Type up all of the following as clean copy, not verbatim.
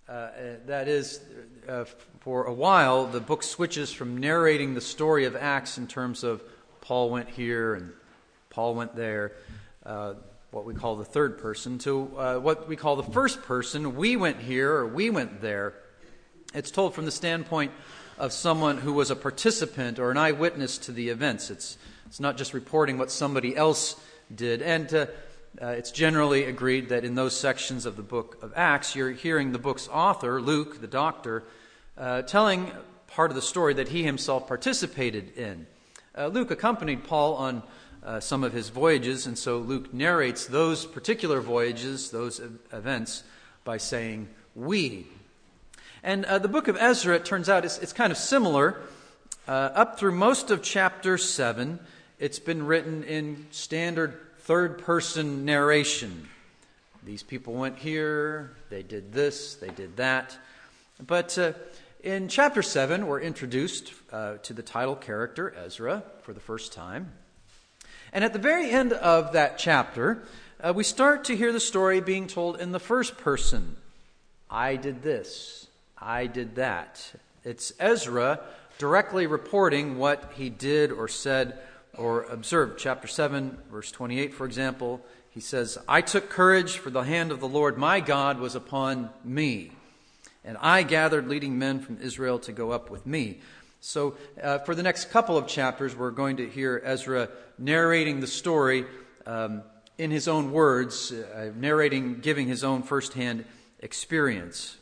That is, for a while, the book switches from narrating the story of Acts in terms of Paul went here and Paul went there, what we call the third person, to what we call the first person, we went here or we went there. It's told from the standpoint of someone who was a participant or an eyewitness to the events. It's not just reporting what somebody else did. And it's generally agreed that in those sections of the book of Acts, you're hearing the book's author, Luke, the doctor, telling part of the story that he himself participated in. Luke accompanied Paul on some of his voyages, and so Luke narrates those particular voyages, those events, by saying, we. And the book of Ezra, it turns out, it's kind of similar. Up through most of chapter 7, it's been written in standard third-person narration. These people went here, they did this, they did that. But in chapter 7, we're introduced to the title character, Ezra, for the first time. And at the very end of that chapter, we start to hear the story being told in the first person. I did this, I did that. It's Ezra directly reporting what he did or said or observed. Chapter 7, verse 28, for example, he says, I took courage, for the hand of the Lord my God was upon me, and I gathered leading men from Israel to go up with me. So for the next couple of chapters, we're going to hear Ezra narrating the story in his own words, giving his own firsthand experience.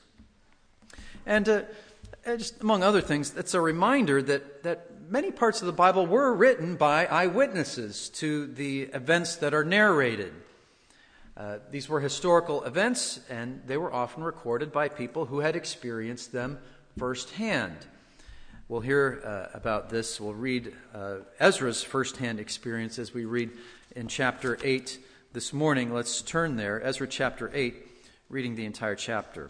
And just among other things, it's a reminder that many parts of the Bible were written by eyewitnesses to the events that are narrated. These were historical events, and they were often recorded by people who had experienced them firsthand. We'll hear about this. We'll read Ezra's firsthand experience as we read in chapter 8 this morning. Let's turn there. Ezra chapter 8, reading the entire chapter.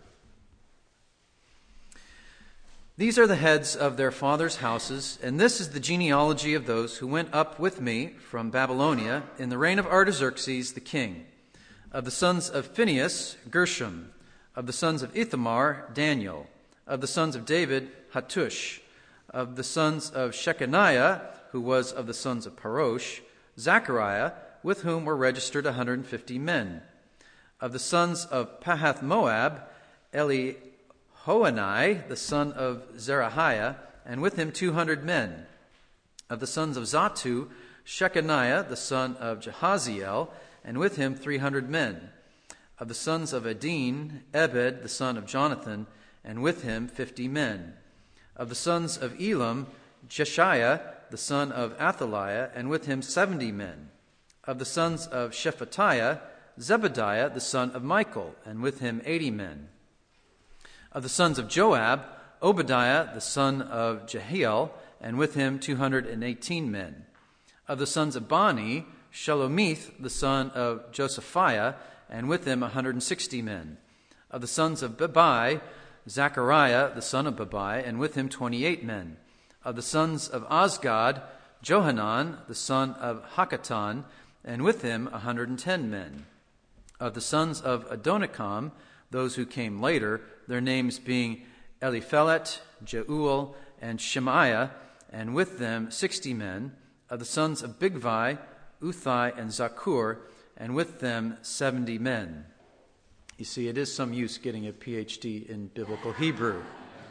These are the heads of their fathers' houses, and this is the genealogy of those who went up with me from Babylonia in the reign of Artaxerxes the king. Of the sons of Phinehas, Gershom. Of the sons of Ithamar, Daniel. Of the sons of David, Hattush. Of the sons of Shechaniah, who was of the sons of Parosh, Zechariah, with whom were registered 150 men. Of the sons of Pahath-Moab, Elihoenai, the son of Zerahiah, and with him 200 men. Of the sons of Zatu, Shechaniah, the son of Jahaziel, and with him 300 men. Of the sons of Adin, Ebed, the son of Jonathan, and with him 50 men. Of the sons of Elam, Jeshiah, the son of Athaliah, and with him 70 men. Of the sons of Shephatiah, Zebediah, the son of Michael, and with him 80 men. Of the sons of Joab, Obadiah, the son of Jehiel, and with him 218 men. Of the sons of Bani, Shelomith, the son of Josephiah, and with him 160 men. Of the sons of Bebai, Zechariah, the son of Bebai, and with him 28 men. Of the sons of Azgad, Johanan, the son of Hakatan, and with him 110 men. Of the sons of Adonikam, those who came later, their names being Eliphelet, Jeuel, and Shemaiah, and with them 60 men. Of the sons of Bigvai, Uthai, and Zakur, and with them 70 men. You see, it is some use getting a PhD in biblical Hebrew.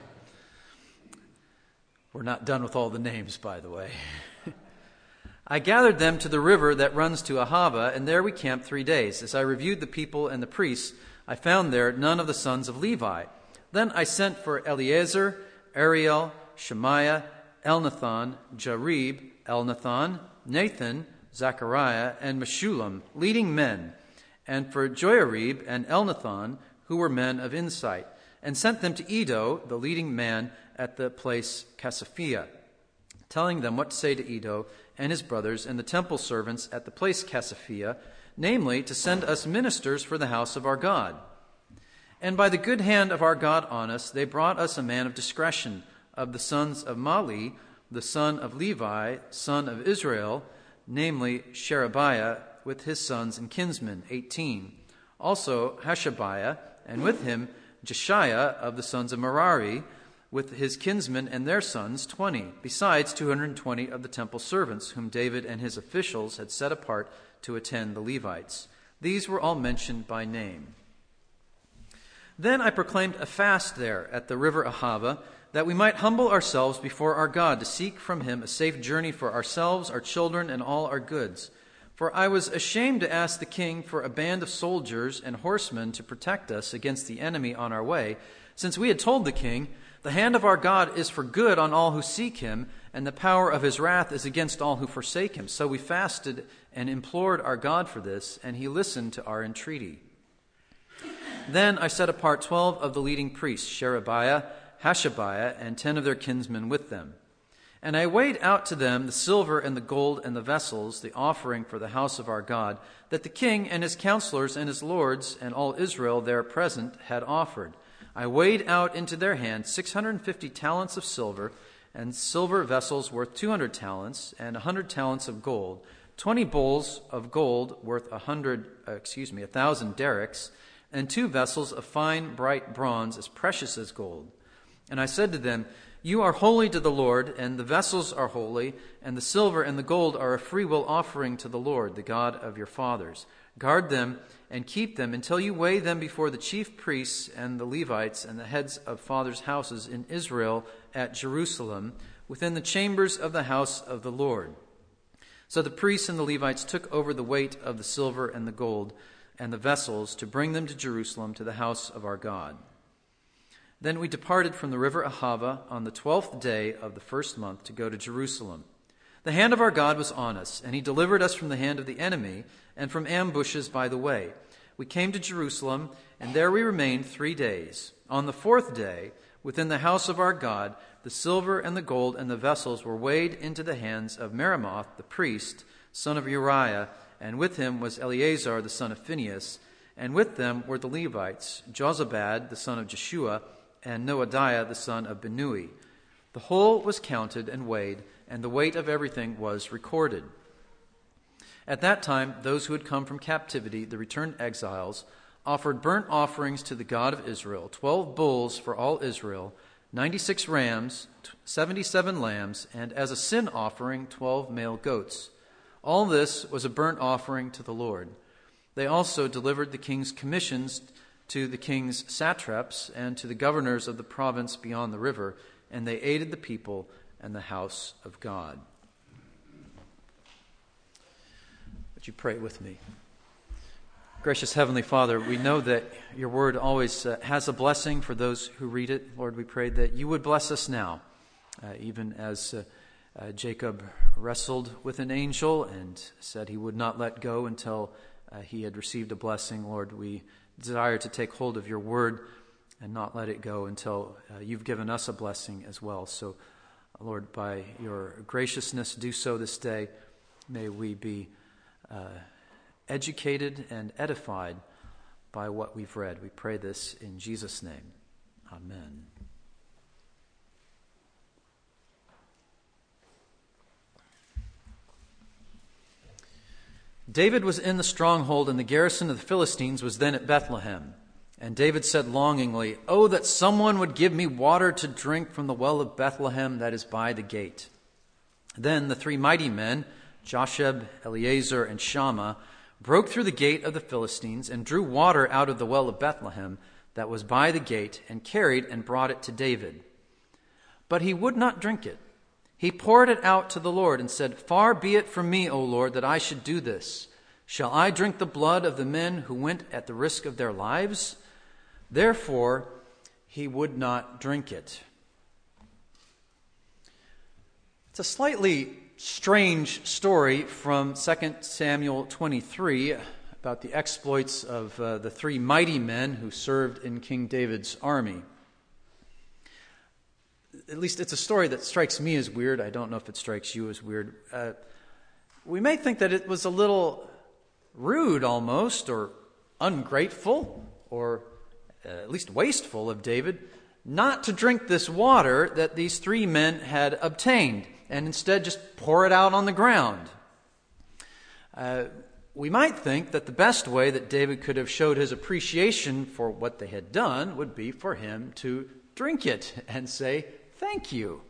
We're not done with all the names, by the way. I gathered them to the river that runs to Ahava, and there we camped 3 days. As I reviewed the people and the priests, I found there none of the sons of Levi. Then I sent for Eleazar, Ariel, Shemaiah, Elnathan, Jarib, Elnathan, Nathan, Zechariah, and Meshullam, leading men, and for Joiarib and Elnathan, who were men of insight, and sent them to Iddo, the leading man at the place Casaphia, telling them what to say to Iddo and his brothers and the temple servants at the place Casaphia, namely, to send us ministers for the house of our God. And by the good hand of our God on us, they brought us a man of discretion, of the sons of Mali, the son of Levi, son of Israel, namely Sherebiah, with his sons and kinsmen, 18. Also Hashabiah, and with him Jeshiah of the sons of Merari, with his kinsmen and their sons, 20, besides 220 of the temple servants, whom David and his officials had set apart to attend the Levites. These were all mentioned by name. Then I proclaimed a fast there at the river Ahava, that we might humble ourselves before our God to seek from him a safe journey for ourselves, our children, and all our goods. For I was ashamed to ask the king for a band of soldiers and horsemen to protect us against the enemy on our way, since we had told the king, the hand of our God is for good on all who seek him, and the power of his wrath is against all who forsake him. So we fasted and implored our God for this, and he listened to our entreaty. Then I set apart 12 of the leading priests, Sherebiah, Hashabiah, and 10 of their kinsmen with them. And I weighed out to them the silver and the gold and the vessels, the offering for the house of our God, that the king and his counselors and his lords and all Israel there present had offered. I weighed out into their hands 650 talents of silver, and silver vessels worth 200 talents, and 100 talents of gold, 20 bowls of gold worth 1,000 derricks, and 2 vessels of fine bright bronze as precious as gold. And I said to them, you are holy to the Lord, and the vessels are holy, and the silver and the gold are a freewill offering to the Lord, the God of your fathers. Guard them and keep them until you weigh them before the chief priests and the Levites and the heads of fathers' houses in Israel at Jerusalem, within the chambers of the house of the Lord. So the priests and the Levites took over the weight of the silver and the gold and the vessels to bring them to Jerusalem to the house of our God. Then we departed from the river Ahava on the 12th day of the first month to go to Jerusalem. The hand of our God was on us, and he delivered us from the hand of the enemy and from ambushes by the way. We came to Jerusalem, and there we remained 3 days. On the 4th day, within the house of our God, the silver and the gold and the vessels were weighed into the hands of Meremoth, the priest, son of Uriah, and with him was Eleazar, the son of Phinehas, and with them were the Levites, Jozabad, the son of Jeshua, and Noadiah, the son of Binnui. The whole was counted and weighed, and the weight of everything was recorded. At that time, those who had come from captivity, the returned exiles, offered burnt offerings to the God of Israel, 12 bulls for all Israel, 96 rams, 77 lambs, and as a sin offering, 12 male goats. All this was a burnt offering to the Lord. They also delivered the king's commissions to the king's satraps and to the governors of the province beyond the river, and they aided the people and the house of God. Would you pray with me? Gracious Heavenly Father, we know that your word always has a blessing for those who read it. Lord, we pray that you would bless us now, even as Jacob wrestled with an angel and said he would not let go until he had received a blessing. Lord, we desire to take hold of your word and not let it go until you've given us a blessing as well. So, Lord, by your graciousness, do so this day. May we be educated and edified by what we've read. We pray this in Jesus' name. Amen. David was in the stronghold, and the garrison of the Philistines was then at Bethlehem. And David said longingly, "Oh, that someone would give me water to drink from the well of Bethlehem that is by the gate." Then the 3 mighty men, Josheb, Eleazar, and Shammah, broke through the gate of the Philistines and drew water out of the well of Bethlehem that was by the gate and carried and brought it to David. But he would not drink it. He poured it out to the Lord and said, "Far be it from me, O Lord, that I should do this. Shall I drink the blood of the men who went at the risk of their lives?" Therefore, he would not drink it. It's a slightly strange story from 2 Samuel 23 about the exploits of the 3 mighty men who served in King David's army. At least it's a story that strikes me as weird. I don't know if it strikes you as weird. We may think that it was a little rude almost, or ungrateful, or at least wasteful of David not to drink this water that these 3 men had obtained, and instead just pour it out on the ground. we might think that the best way that David could have showed his appreciation for what they had done would be for him to drink it and say, "Thank you."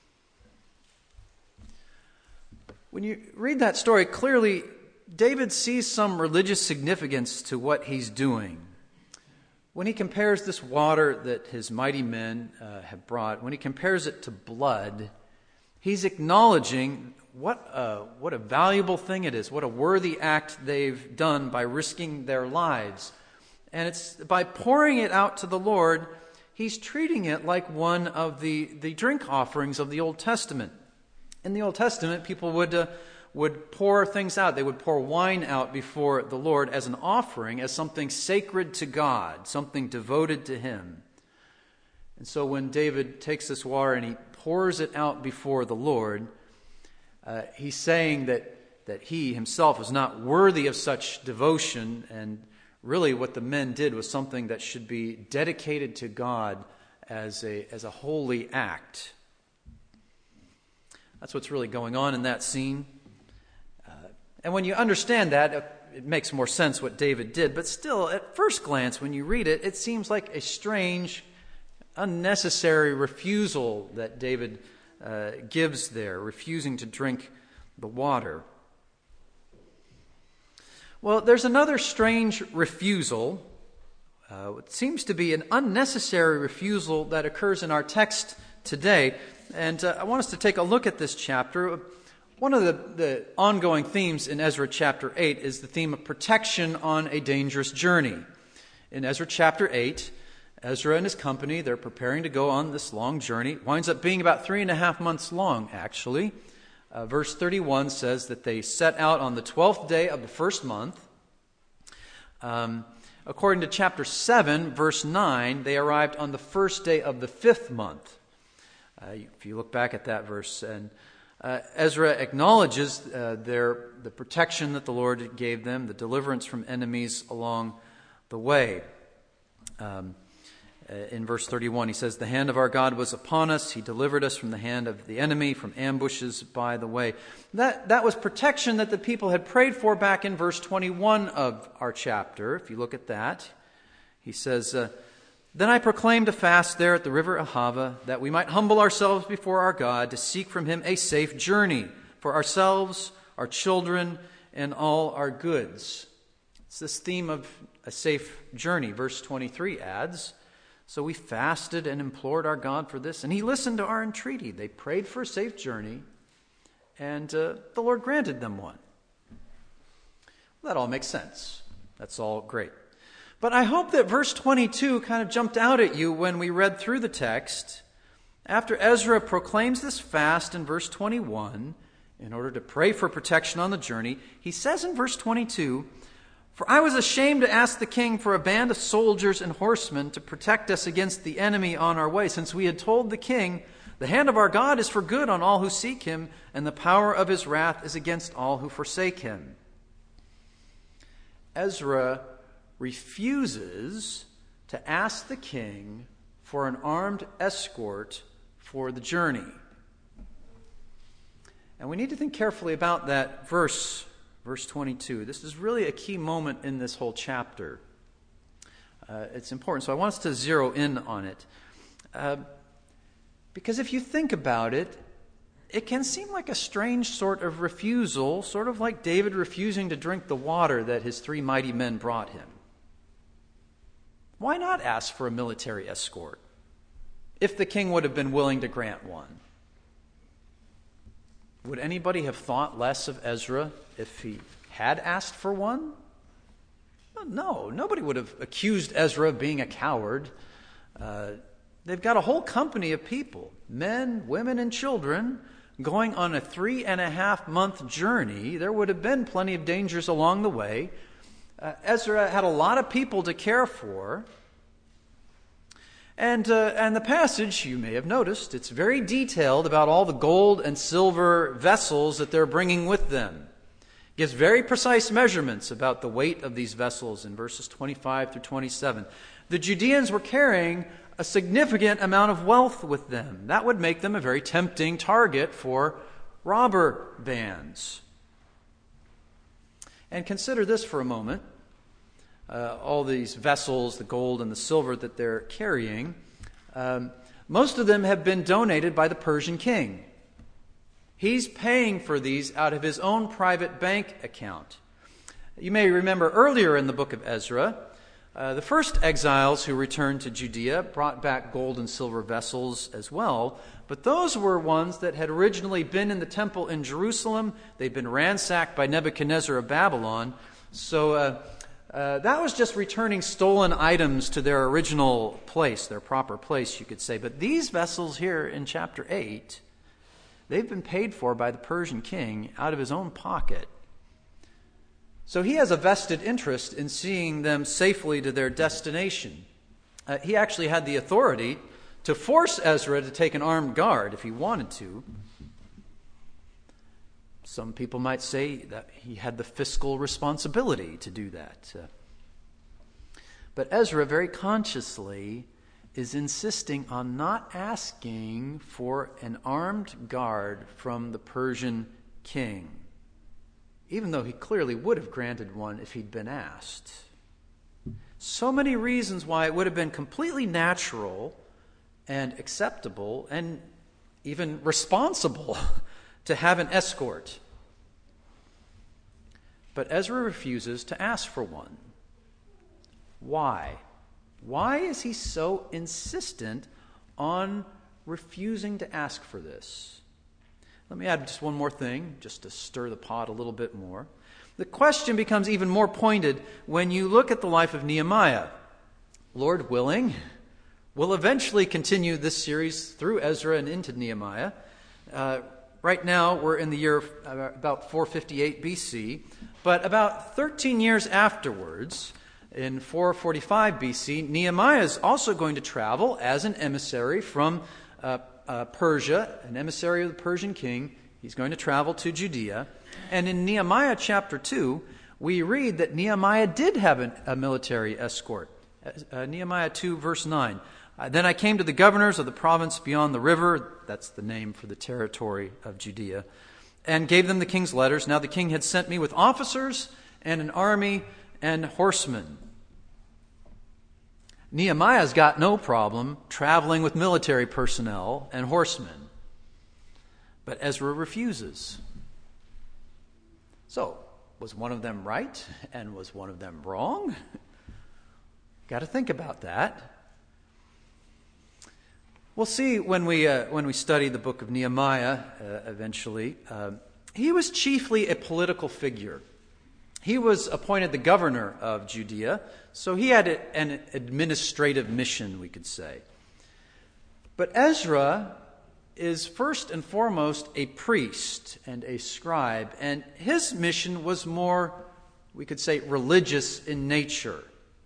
When you read that story, clearly David sees some religious significance to what he's doing. When he compares this water that his mighty men have brought, when he compares it to blood, he's acknowledging what a valuable thing it is, what a worthy act they've done by risking their lives. And it's by pouring it out to the Lord, he's treating it like one of the drink offerings of the Old Testament. In the Old Testament, people would pour things out. They would pour wine out before the Lord as an offering, as something sacred to God, something devoted to Him. And so when David takes this water and he pours it out before the Lord, he's saying that he himself was not worthy of such devotion, and really what the men did was something that should be dedicated to God as a holy act. That's what's really going on in that scene. And when you understand that, it makes more sense what David did. But still, at first glance, when you read it, it seems like a strange, unnecessary refusal that David gives there, refusing to drink the water. Well, there's another strange refusal. It seems to be an unnecessary refusal that occurs in our text today. And I want us to take a look at this chapter. One of the ongoing themes in Ezra chapter 8 is the theme of protection on a dangerous journey. In Ezra chapter 8, Ezra and his company, they're preparing to go on this long journey. It winds up being about 3.5 months long, actually. Verse 31 says that they set out on the 12th day of the first month. According to chapter 7, verse 9, they arrived on the first day of the 5th month. If you look back at that verse, and Ezra acknowledges the protection that the Lord gave them, the deliverance from enemies along the way. In verse 31, he says, "The hand of our God was upon us. He delivered us from the hand of the enemy, from ambushes by the way." That was protection that the people had prayed for back in verse 21 of our chapter. If you look at that, he says, "Then I proclaimed a fast there at the river Ahava, that we might humble ourselves before our God to seek from Him a safe journey for ourselves, our children, and all our goods." It's this theme of a safe journey. Verse 23 adds, "So we fasted and implored our God for this, and He listened to our entreaty." They prayed for a safe journey, and the Lord granted them one. Well, that all makes sense. That's all great. But I hope that verse 22 kind of jumped out at you when we read through the text. After Ezra proclaims this fast in verse 21, in order to pray for protection on the journey, he says in verse 22, "For I was ashamed to ask the king for a band of soldiers and horsemen to protect us against the enemy on our way, since we had told the king, 'The hand of our God is for good on all who seek Him, and the power of His wrath is against all who forsake Him.'" Ezra refuses to ask the king for an armed escort for the journey. And we need to think carefully about that verse 22. This is really a key moment in this whole chapter. It's important, so I want us to zero in on it. Because if you think about it, it can seem like a strange sort of refusal, sort of like David refusing to drink the water that his 3 mighty men brought him. Why not ask for a military escort if the king would have been willing to grant one? Would anybody have thought less of Ezra if he had asked for one? No, nobody would have accused Ezra of being a coward. They've got a whole company of people, men, women, and children, going on a 3.5-month journey. There would have been plenty of dangers along the way. Ezra had a lot of people to care for. And the passage, you may have noticed, it's very detailed about all the gold and silver vessels that they're bringing with them. It gives very precise measurements about the weight of these vessels in verses 25 through 27. The Judeans were carrying a significant amount of wealth with them. That would make them a very tempting target for robber bands. And consider this for a moment. All these vessels, the gold and the silver that they're carrying, most of them have been donated by the Persian king. He's paying for these out of his own private bank account. You may remember earlier in the book of Ezra, the first exiles who returned to Judea brought back gold and silver vessels as well, but those were ones that had originally been in the temple in Jerusalem. They'd been ransacked by Nebuchadnezzar of Babylon, so that was just returning stolen items to their original place, their proper place, you could say. But these vessels here in chapter 8, they've been paid for by the Persian king out of his own pocket. So he has a vested interest in seeing them safely to their destination. He actually had the authority to force Ezra to take an armed guard if he wanted to. Some people might say that he had the fiscal responsibility to do that. But Ezra very consciously is insisting on not asking for an armed guard from the Persian king, even though he clearly would have granted one if he'd been asked. So many reasons why it would have been completely natural and acceptable and even responsible to have an escort. But Ezra refuses to ask for one. Why? Why is he so insistent on refusing to ask for this? Let me add just one more thing, just to stir the pot a little bit more. The question becomes even more pointed when you look at the life of Nehemiah. Lord willing, we'll eventually continue this series through Ezra and into Nehemiah. Right now, we're in the year about 458 BC, but about 13 years afterwards, in 445 BC, Nehemiah is also going to travel as an emissary from Persia, an emissary of the Persian king. He's going to travel to Judea. And in Nehemiah chapter 2, we read that Nehemiah did have a military escort. Nehemiah 2, verse 9. Then I came to the governors of the province beyond the river, that's the name for the territory of Judea, and gave them the king's letters. Now the king had sent me with officers and an army and horsemen. Nehemiah's got no problem traveling with military personnel and horsemen. But Ezra refuses. So, was one of them right and was one of them wrong? Got to think about that. We'll see when we study the book of Nehemiah eventually. He was chiefly a political figure. He was appointed the governor of Judea, so he had an administrative mission, we could say. But Ezra is first and foremost a priest and a scribe, and his mission was more, we could say, religious in nature.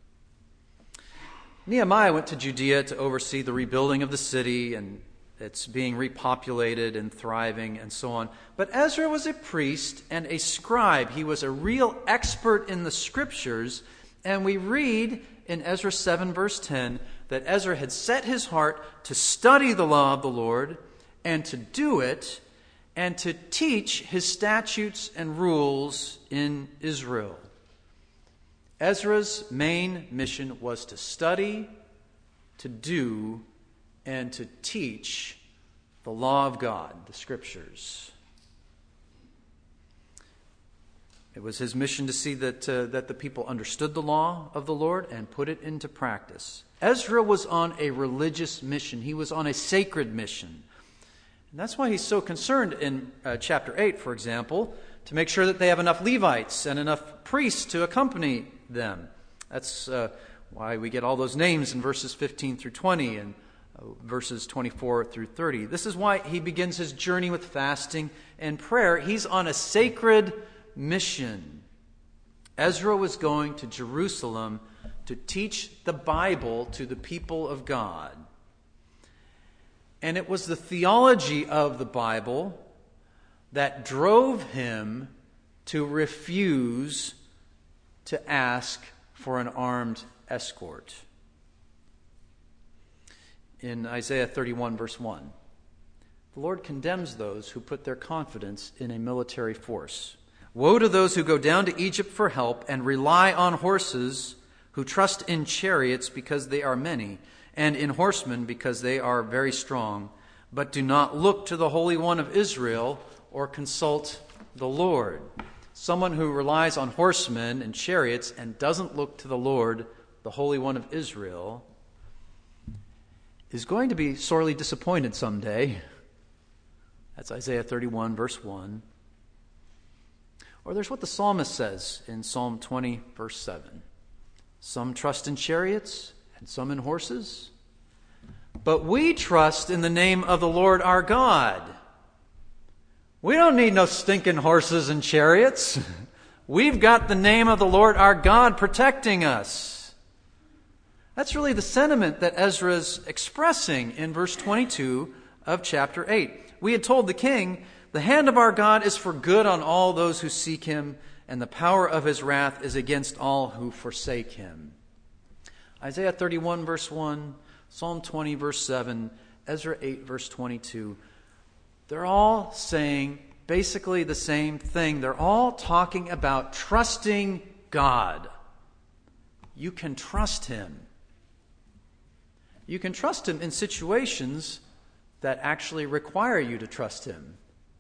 Nehemiah went to Judea to oversee the rebuilding of the city, and it's being repopulated and thriving and so on. But Ezra was a priest and a scribe. He was a real expert in the scriptures, and we read in Ezra 7 verse 10 that Ezra had set his heart to study the law of the Lord and to do it and to teach his statutes and rules in Israel. Ezra's main mission was to study, to do, and to teach the law of God, the scriptures. It was his mission to see that the people understood the law of the Lord and put it into practice. Ezra was on a religious mission. He was on a sacred mission. And that's why he's so concerned in chapter 8, for example, to make sure that they have enough Levites and enough priests to accompany them. That's why we get all those names in verses 15 through 20 and verses 24 through 30. This is why he begins his journey with fasting and prayer. He's on a sacred mission. Ezra was going to Jerusalem to teach the Bible to the people of God. And it was the theology of the Bible that drove him to refuse to ask for an armed escort. In Isaiah 31, verse 1, the Lord condemns those who put their confidence in a military force. Woe to those who go down to Egypt for help and rely on horses, who trust in chariots because they are many, and in horsemen because they are very strong, but do not look to the Holy One of Israel or consult the Lord. Someone who relies on horsemen and chariots and doesn't look to the Lord, the Holy One of Israel, is going to be sorely disappointed someday. That's Isaiah 31, verse 1. Or there's what the psalmist says in Psalm 20, verse 7. Some trust in chariots and some in horses, but we trust in the name of the Lord our God. We don't need no stinking horses and chariots. We've got the name of the Lord our God protecting us. That's really the sentiment that Ezra's expressing in verse 22 of chapter 8. We had told the king, the hand of our God is for good on all those who seek him, and the power of his wrath is against all who forsake him. Isaiah 31, verse 1, Psalm 20, verse 7, Ezra 8, verse 22. They're all saying basically the same thing. They're all talking about trusting God. You can trust him. You can trust him in situations that actually require you to trust him.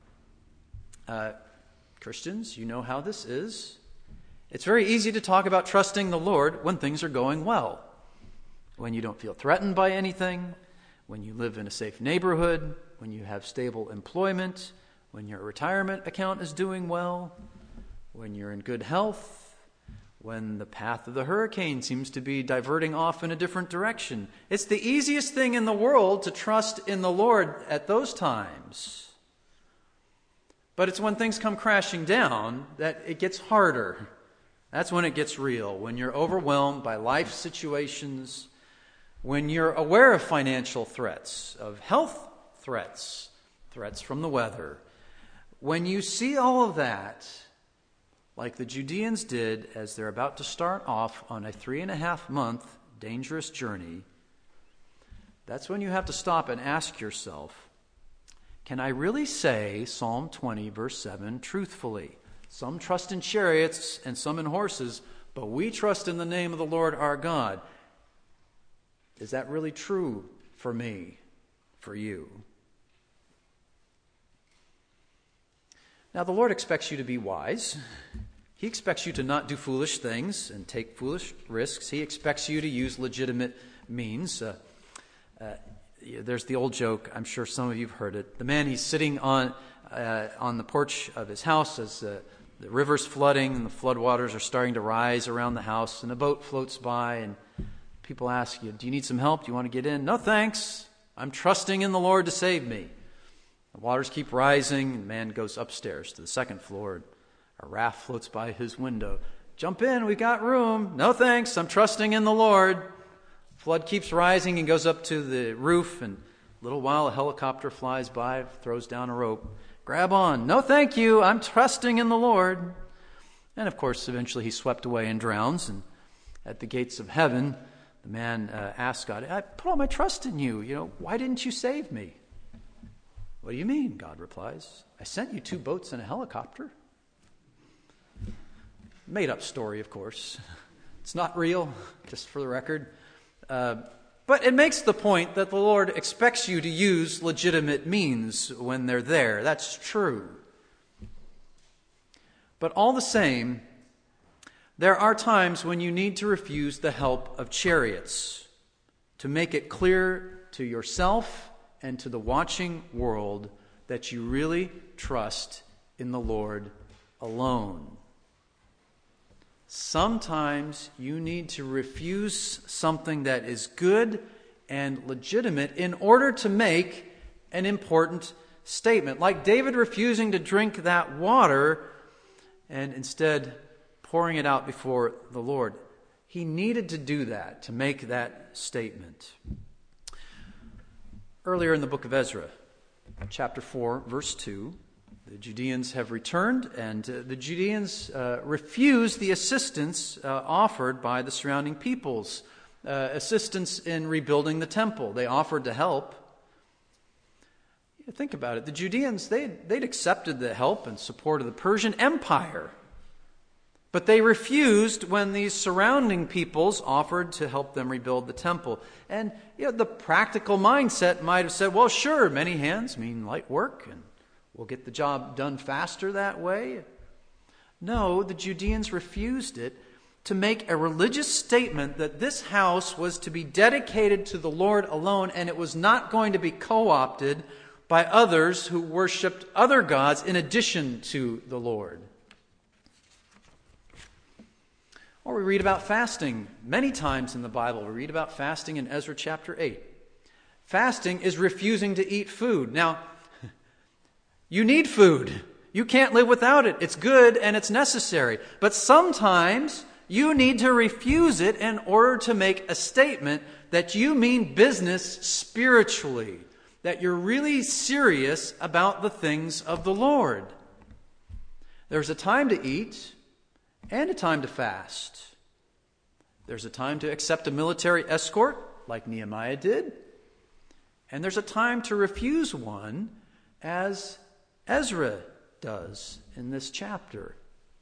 Christians, you know how this is. It's very easy to talk about trusting the Lord when things are going well. When you don't feel threatened by anything, when you live in a safe neighborhood, when you have stable employment, when your retirement account is doing well, when you're in good health, when the path of the hurricane seems to be diverting off in a different direction. It's the easiest thing in the world to trust in the Lord at those times. But it's when things come crashing down that it gets harder. That's when it gets real. When you're overwhelmed by life situations, when you're aware of financial threats, of health threats, threats from the weather. When you see all of that, like the Judeans did as they're about to start off on a 3.5-month dangerous journey, that's when you have to stop and ask yourself, can I really say Psalm 20, verse 7, truthfully? Some trust in chariots and some in horses, but we trust in the name of the Lord our God. Is that really true for me, for you? Now, the Lord expects you to be wise. He expects you to not do foolish things and take foolish risks. He expects you to use legitimate means. There's the old joke, I'm sure some of you have heard it. The man, he's sitting on the porch of his house as the river's flooding and the floodwaters are starting to rise around the house, and a boat floats by, and people ask you, do you need some help? Do you want to get in? No, thanks. I'm trusting in the Lord to save me. The waters keep rising, and the man goes upstairs to the second floor, and a raft floats by his window. Jump in, we've got room. No, thanks. I'm trusting in the Lord. Flood keeps rising and goes up to the roof, and a little while a helicopter flies by, throws down a rope. Grab on. No, thank you. I'm trusting in the Lord. And of course, eventually he's swept away and drowns. And at the gates of heaven, the man asks God, I put all my trust in you. Why didn't you save me? What do you mean? God replies, I sent you 2 boats and a helicopter. Made up story, of course. It's not real, just for the record. But it makes the point that the Lord expects you to use legitimate means when they're there. That's true. But all the same, there are times when you need to refuse the help of chariots to make it clear to yourself and to the watching world that you really trust in the Lord alone. Sometimes you need to refuse something that is good and legitimate in order to make an important statement. Like David refusing to drink that water and instead pouring it out before the Lord. He needed to do that, to make that statement. Earlier in the book of Ezra, chapter 4, verse 2, the Judeans have returned, and the Judeans refuse the assistance offered by the surrounding peoples, assistance in rebuilding the temple. They offered to help. Think about it. The Judeans, they'd accepted the help and support of the Persian Empire. But they refused when these surrounding peoples offered to help them rebuild the temple. And the practical mindset might have said, well, sure, many hands mean light work, and we'll get the job done faster that way. No, the Judeans refused it to make a religious statement that this house was to be dedicated to the Lord alone, and it was not going to be co-opted by others who worshipped other gods in addition to the Lord. Or we read about fasting many times in the Bible. We read about fasting in Ezra chapter 8. Fasting is refusing to eat food. Now, you need food. You can't live without it. It's good and it's necessary. But sometimes you need to refuse it in order to make a statement that you mean business spiritually, that you're really serious about the things of the Lord. There's a time to eat and a time to fast. There's a time to accept a military escort, like Nehemiah did, and there's a time to refuse one, as Ezra does in this chapter.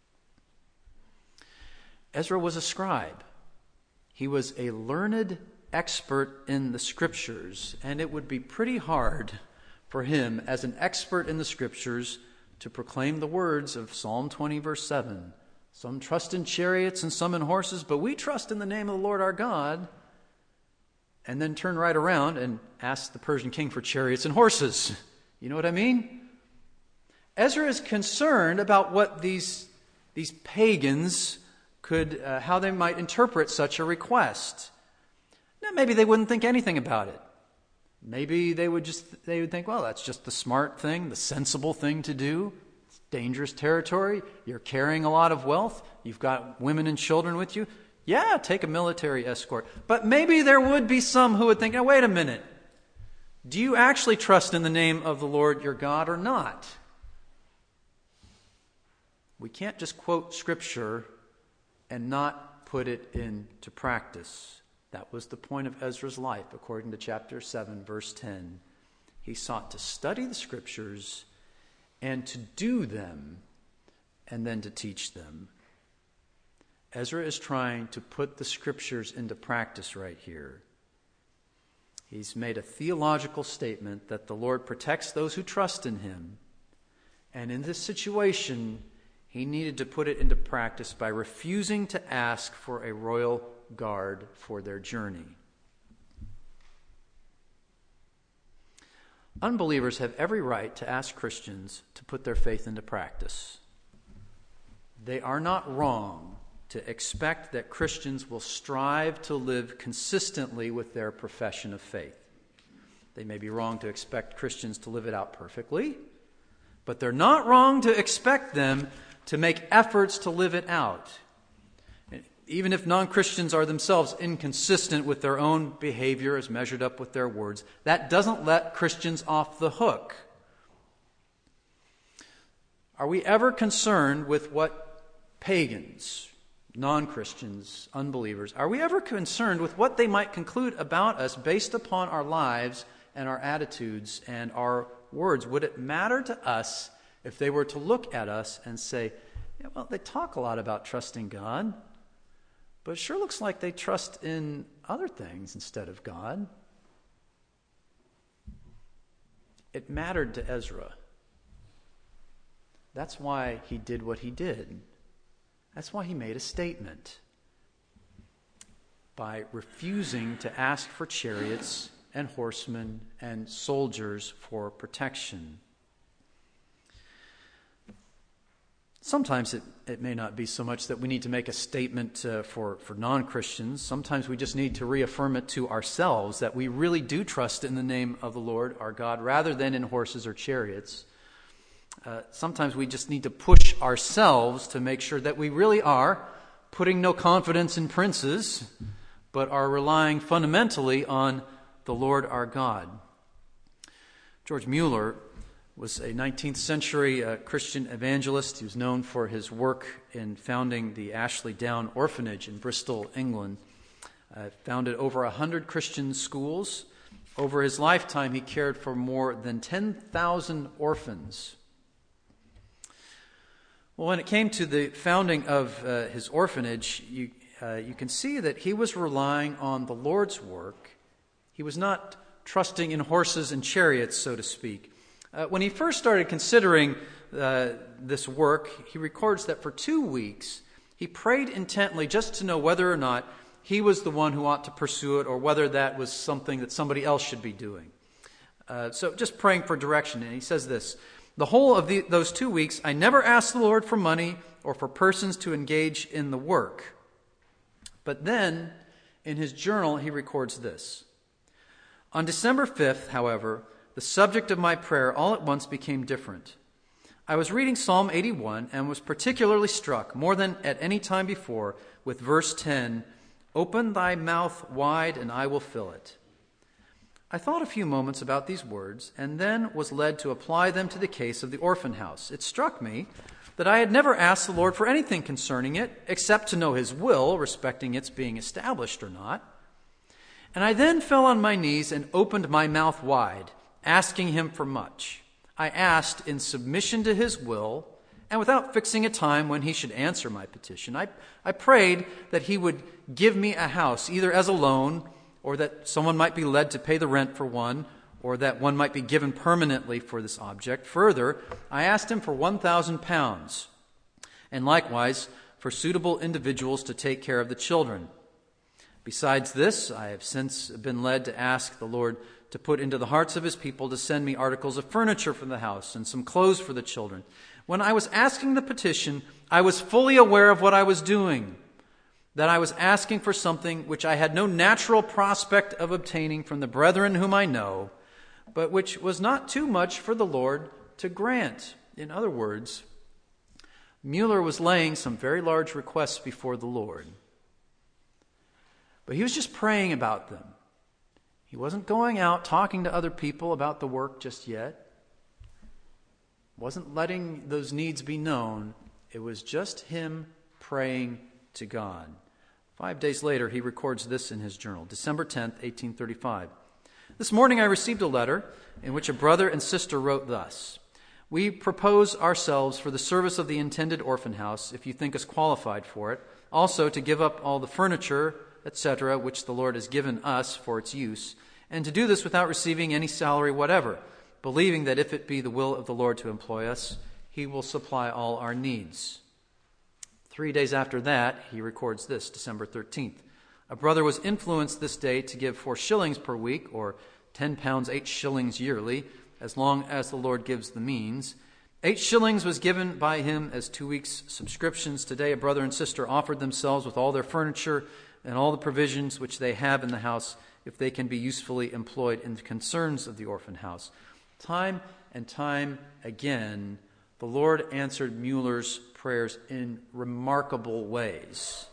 Ezra was a scribe. He was a learned expert in the Scriptures, and it would be pretty hard for him, as an expert in the Scriptures, to proclaim the words of Psalm 20, verse 7. Some trust in chariots and some in horses, but we trust in the name of the Lord our God. And then turn right around and ask the Persian king for chariots and horses. You know what I mean? Ezra is concerned about what these pagans could, how they might interpret such a request. Now, maybe they wouldn't think anything about it. Maybe they would think, well, that's just the smart thing, the sensible thing to do. Dangerous territory, you're carrying a lot of wealth, you've got women and children with you. Yeah, take a military escort. But maybe there would be some who would think, now wait a minute. Do you actually trust in the name of the Lord your God or not? We can't just quote Scripture and not put it into practice. That was the point of Ezra's life, according to chapter 7, verse 10. He sought to study the Scriptures and to do them, and then to teach them. Ezra is trying to put the Scriptures into practice right here. He's made a theological statement that the Lord protects those who trust in Him. And in this situation, he needed to put it into practice by refusing to ask for a royal guard for their journey. Unbelievers have every right to ask Christians to put their faith into practice. They are not wrong to expect that Christians will strive to live consistently with their profession of faith. They may be wrong to expect Christians to live it out perfectly, but they're not wrong to expect them to make efforts to live it out. Even if non-Christians are themselves inconsistent with their own behavior as measured up with their words, that doesn't let Christians off the hook. Are we ever concerned with what pagans, non-Christians, unbelievers, are we ever concerned with what they might conclude about us based upon our lives and our attitudes and our words? Would it matter to us if they were to look at us and say, yeah, well, they talk a lot about trusting God, but it sure looks like they trust in other things instead of God? It mattered to Ezra. That's why he did what he did. That's why he made a statement by refusing to ask for chariots and horsemen and soldiers for protection. Sometimes it may not be so much that we need to make a statement for non-Christians. Sometimes we just need to reaffirm it to ourselves that we really do trust in the name of the Lord our God rather than in horses or chariots. Sometimes we just need to push ourselves to make sure that we really are putting no confidence in princes, but are relying fundamentally on the Lord our God. George Mueller was a 19th century Christian evangelist. He was known for his work in founding the Ashley Down Orphanage in Bristol, England. Founded over 100 Christian schools Over his lifetime, he cared for more than 10,000 orphans. Well, when it came to the founding of his orphanage, you can see that he was relying on the Lord's work. He was not trusting in horses and chariots, so to speak. When he first started considering this work, he records that for 2 weeks, he prayed intently just to know whether or not he was the one who ought to pursue it or whether that was something that somebody else should be doing. So just praying for direction. And he says this, "The whole of those 2 weeks, I never asked the Lord for money or for persons to engage in the work." But then, in his journal, he records this. "On December 5th, however, the subject of my prayer all at once became different. I was reading Psalm 81 and was particularly struck, more than at any time before, with verse 10, 'Open thy mouth wide and I will fill it.' I thought a few moments about these words and then was led to apply them to the case of the orphan house. It struck me that I had never asked the Lord for anything concerning it, except to know his will respecting its being established or not. And I then fell on my knees and opened my mouth wide, asking him for much. I asked in submission to his will, and without fixing a time when he should answer my petition. I prayed that he would give me a house, either as a loan, or that someone might be led to pay the rent for one, or that one might be given permanently for this object. Further, I asked him for 1,000 pounds, and likewise for suitable individuals to take care of the children. Besides this, I have since been led to ask the Lord to put into the hearts of his people to send me articles of furniture for the house and some clothes for the children. When I was asking the petition, I was fully aware of what I was doing, that I was asking for something which I had no natural prospect of obtaining from the brethren whom I know, but which was not too much for the Lord to grant." In other words, Mueller was laying some very large requests before the Lord. But he was just praying about them. He wasn't going out talking to other people about the work just yet. Wasn't letting those needs be known. It was just him praying to God. 5 days later, he records this in his journal, December 10th, 1835. "This morning I received a letter in which a brother and sister wrote thus, 'We propose ourselves for the service of the intended orphan house, if you think us qualified for it, also to give up all the furniture, etc., which the Lord has given us for its use, and to do this without receiving any salary whatever, believing that if it be the will of the Lord to employ us, he will supply all our needs.' 3 days after that, he records this, December 13th. A brother was influenced this day to give 4 shillings per week, or 10 pounds 8 shillings yearly, as long as the Lord gives the means. 8 shillings was given by him as 2 weeks' subscriptions. Today a brother and sister offered themselves with all their furniture and all the provisions which they have in the house, if they can be usefully employed in the concerns of the orphan house." Time and time again, the Lord answered Mueller's prayers in remarkable ways.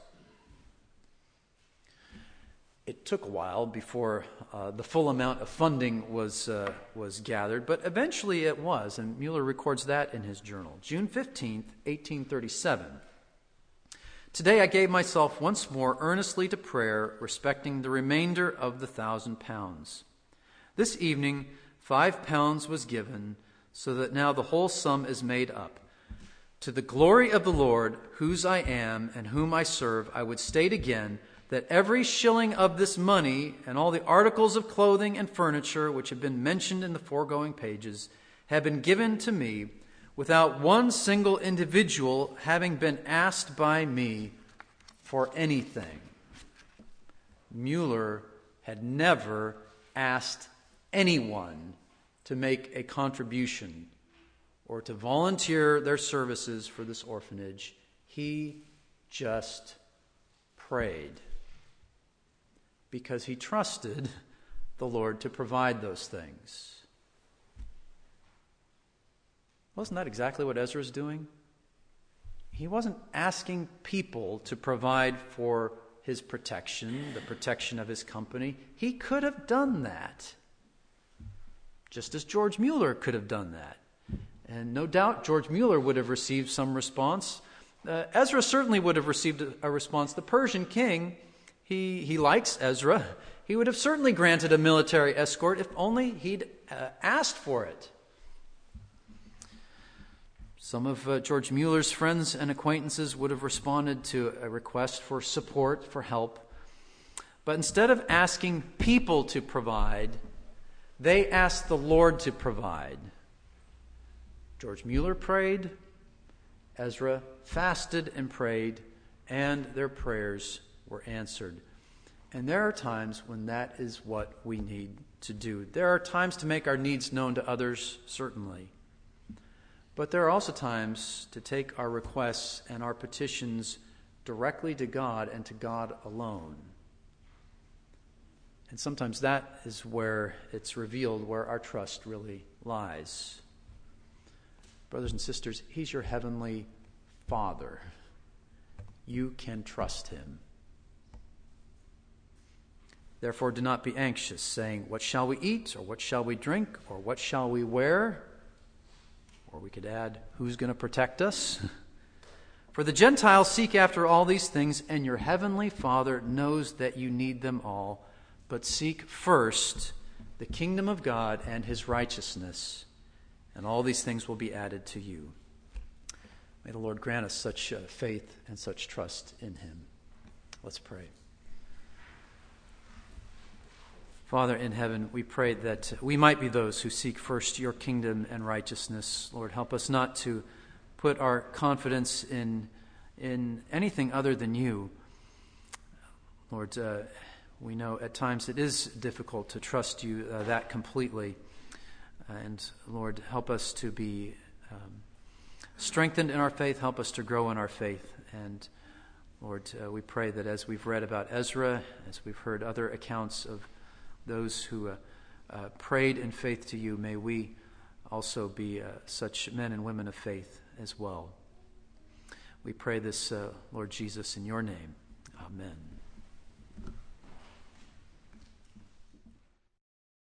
It took a while before the full amount of funding was gathered, but eventually it was, and Mueller records that in his journal. June 15th, 1837. "Today I gave myself once more earnestly to prayer respecting the remainder of the 1,000 pounds. This evening 5 pounds was given, so that now the whole sum is made up. To the glory of the Lord, whose I am and whom I serve, I would state again that every shilling of this money and all the articles of clothing and furniture which have been mentioned in the foregoing pages have been given to me without one single individual having been asked by me for anything." Mueller had never asked anyone to make a contribution or to volunteer their services for this orphanage. He just prayed because he trusted the Lord to provide those things. Wasn't that exactly what Ezra's doing? He wasn't asking people to provide for his protection, the protection of his company. He could have done that, just as George Mueller could have done that. And no doubt George Mueller would have received some response. Ezra certainly would have received a response. The Persian king, he likes Ezra. He would have certainly granted a military escort if only he'd asked for it. Some of George Mueller's friends and acquaintances would have responded to a request for support, for help. But instead of asking people to provide, they asked the Lord to provide. George Mueller prayed, Ezra fasted and prayed, and their prayers were answered. And there are times when that is what we need to do. There are times to make our needs known to others, certainly. But there are also times to take our requests and our petitions directly to God and to God alone. And sometimes that is where it's revealed where our trust really lies. Brothers and sisters, He's your heavenly Father. You can trust Him. Therefore, do not be anxious, saying, what shall we eat, or what shall we drink, or what shall we wear? Or we could add, who's going to protect us? For the Gentiles seek after all these things, and your heavenly Father knows that you need them all. But seek first the kingdom of God and His righteousness, and all these things will be added to you. May the Lord grant us such faith and such trust in Him. Let's pray. Father in heaven, we pray that we might be those who seek first your kingdom and righteousness. Lord, help us not to put our confidence in anything other than you. Lord, we know at times it is difficult to trust you that completely. And Lord, help us to be strengthened in our faith. Help us to grow in our faith. And Lord, we pray that as we've read about Ezra, as we've heard other accounts of those who prayed in faith to you, may we also be such men and women of faith as well. We pray this, Lord Jesus, in your name. Amen.